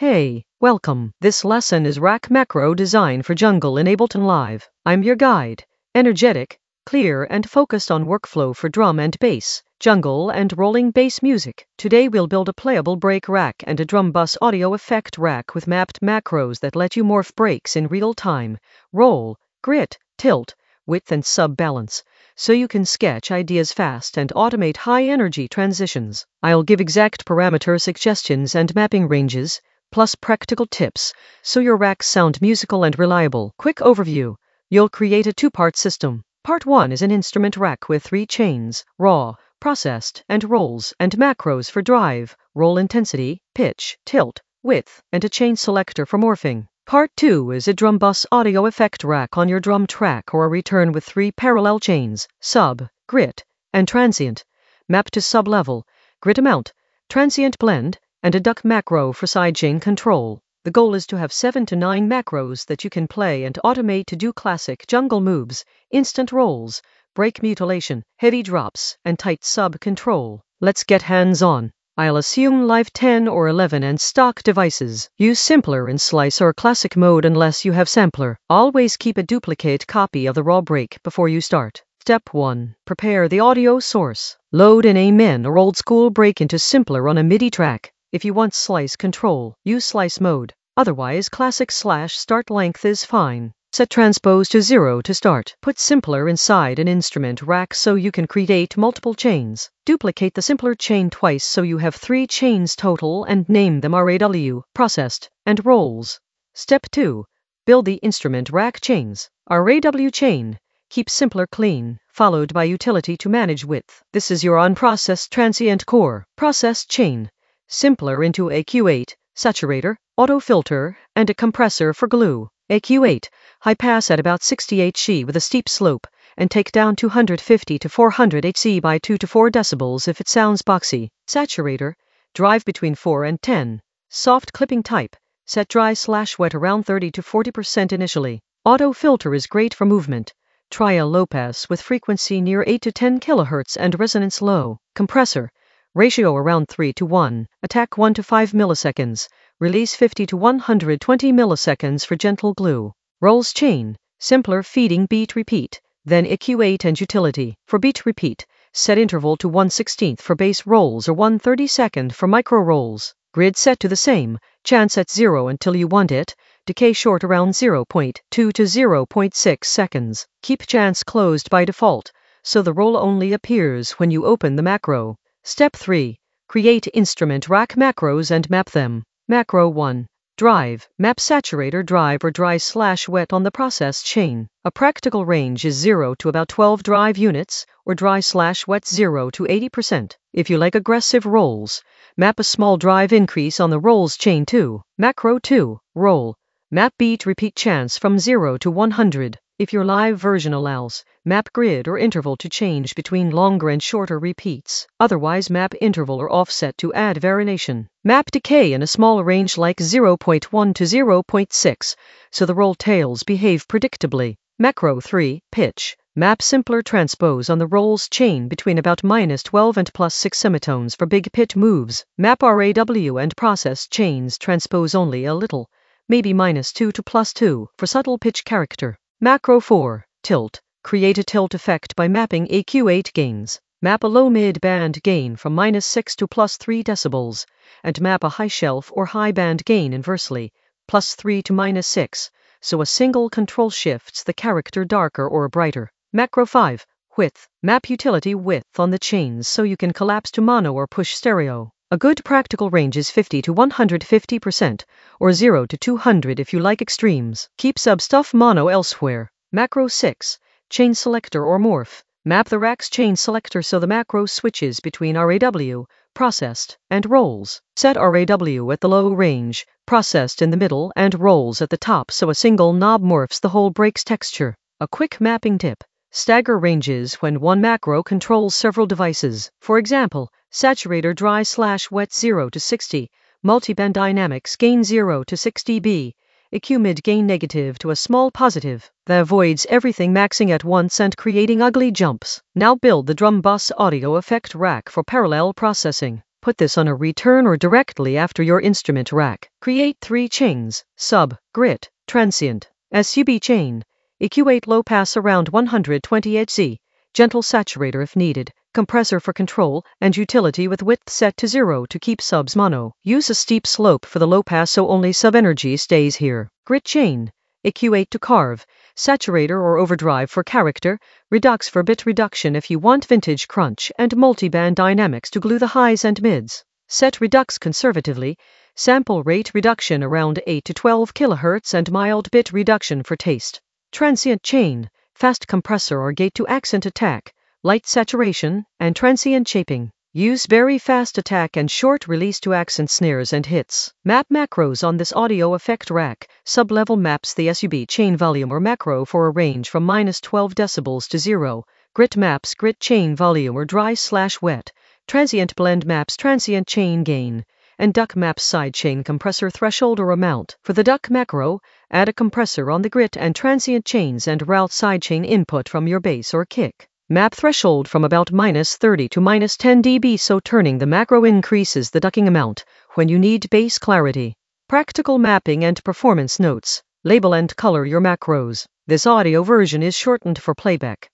Hey, welcome. This lesson is Rack Macro Design for Jungle in Ableton Live. I'm your guide. Energetic, clear and focused on workflow for drum and bass, jungle and rolling bass music. Today we'll build a playable break rack and a drum bus audio effect rack with mapped macros that let you morph breaks in real time, roll, grit, tilt, width and sub balance, so you can sketch ideas fast and automate high-energy transitions. I'll give exact parameter suggestions and mapping ranges, plus practical tips, so your racks sound musical and reliable. Quick overview. You'll create a two-part system. Part 1 is an instrument rack with 3 chains, raw, processed, and rolls, and macros for drive, roll intensity, pitch, tilt, width, and a chain selector for morphing. Part 2 is a drum bus audio effect rack on your drum track or a return with 3 parallel chains, sub, grit, and transient, map to sub-level, grit amount, transient blend, and a duck macro for sidechain control. The goal is to have 7 to 9 macros that you can play and automate to do classic jungle moves, instant rolls, break mutilation, heavy drops, and tight sub control. Let's get hands-on. I'll assume Live 10 or 11 and stock devices. Use Simpler in Slice or Classic mode unless you have Sampler. Always keep a duplicate copy of the raw break before you start. Step 1. Prepare the audio source. Load an Amen or old school break into Simpler on a MIDI track. If you want slice control, use Slice mode. Otherwise, Classic/start length is fine. Set transpose to 0 to start. Put Simpler inside an instrument rack so you can create multiple chains. Duplicate the Simpler chain twice so you have 3 chains total and name them RAW, processed, and rolls. Step 2. Build the instrument rack chains. RAW chain. Keep Simpler clean, followed by utility to manage width. This is your unprocessed transient core. Processed chain. Simpler into AQ8, saturator, auto filter, and a compressor for glue. AQ8, high pass at about 60 Hz with a steep slope, and take down 250 to 400 Hz by 2 to 4 decibels if it sounds boxy. Saturator, drive between 4 and 10. Soft clipping type, set dry/wet around 30 to 40% initially. Auto filter is great for movement. Try a low pass with frequency near 8 to 10 kHz and resonance low. Compressor, ratio around 3 to 1, attack 1 to 5 milliseconds, release 50 to 120 milliseconds for gentle glue. Rolls chain, Simpler feeding beat repeat, then AQ8 and utility. For beat repeat, set interval to 1/16 for bass rolls or 1/32 for micro rolls. Grid set to the same, chance at 0 until you want it, decay short around 0.2 to 0.6 seconds. Keep chance closed by default, so the roll only appears when you open the macro. Step 3. Create instrument rack macros and map them. Macro 1. Drive. Map saturator drive or dry/wet on the process chain. A practical range is 0 to about 12 drive units, or dry/wet 0 to 80%. If you like aggressive rolls, map a small drive increase on the rolls chain too. Macro 2. Roll. Map beat repeat chance from 0 to 100. If your live version allows, map grid or interval to change between longer and shorter repeats. Otherwise, map interval or offset to add variation. Map decay in a small range like 0.1 to 0.6, so the roll tails behave predictably. Macro 3. Pitch. Map Simpler transpose on the rolls chain between about -12 and +6 semitones for big pitch moves. Map RAW and process chains transpose only a little, maybe -2 to +2 for subtle pitch character. Macro 4. Tilt. Create a tilt effect by mapping AQ8 gains. Map a low mid-band gain from -6 to +3 decibels, and map a high shelf or high band gain inversely, +3 to -6, so a single control shifts the character darker or brighter. Macro 5. Width. Map utility width on the chains so you can collapse to mono or push stereo. A good practical range is 50 to 150%, or 0 to 200 if you like extremes. Keep sub-stuff mono elsewhere. Macro 6. Chain selector or morph. Map the rack's chain selector so the macro switches between RAW, processed, and rolls. Set RAW at the low range, processed in the middle, and rolls at the top so a single knob morphs the whole break's texture. A quick mapping tip. Stagger ranges when one macro controls several devices. For example, saturator dry/wet 0 to 60, multiband dynamics gain 0 to 6 dB, EQ mid gain negative to a small positive. That avoids everything maxing at once and creating ugly jumps. Now build the drum bus audio effect rack for parallel processing. Put this on a return or directly after your instrument rack. Create 3 chains: sub, grit, transient. SUB chain. EQ8 low pass around 120 Hz. Gentle saturator if needed. Compressor for control, and utility with width set to 0 to keep subs mono. Use a steep slope for the low pass so only sub energy stays here. Grit chain. EQ8 to carve. Saturator or overdrive for character. Redux for bit reduction if you want vintage crunch, and multiband dynamics to glue the highs and mids. Set redux conservatively. Sample rate reduction around 8 to 12 kHz and mild bit reduction for taste. Transient chain. Fast compressor or gate to accent attack. Light saturation, and transient shaping. Use very fast attack and short release to accent snares and hits. Map macros on this audio effect rack. Sub-level maps the SUB chain volume or macro for a range from -12 decibels to 0. Grit maps grit chain volume or dry/wet. Transient blend maps transient chain gain. And duck maps sidechain compressor threshold or amount. For the duck macro, add a compressor on the grit and transient chains and route sidechain input from your bass or kick. Map threshold from about -30 to -10 dB, so turning the macro increases the ducking amount when you need bass clarity. Practical mapping and performance notes. Label and color your macros. This audio version is shortened for playback.